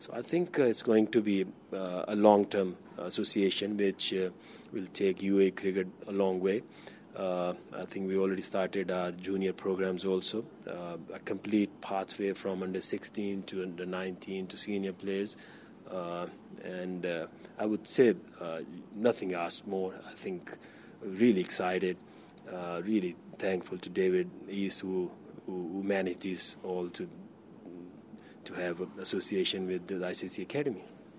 So I think it's going to be a long-term association which will take UAE cricket a long way. I think we already started our junior programs also, a complete pathway from under 16 to under 19 to senior players. And I would say nothing asked more. I think really excited, really thankful to David East who managed this all to have an association with the ICC Academy.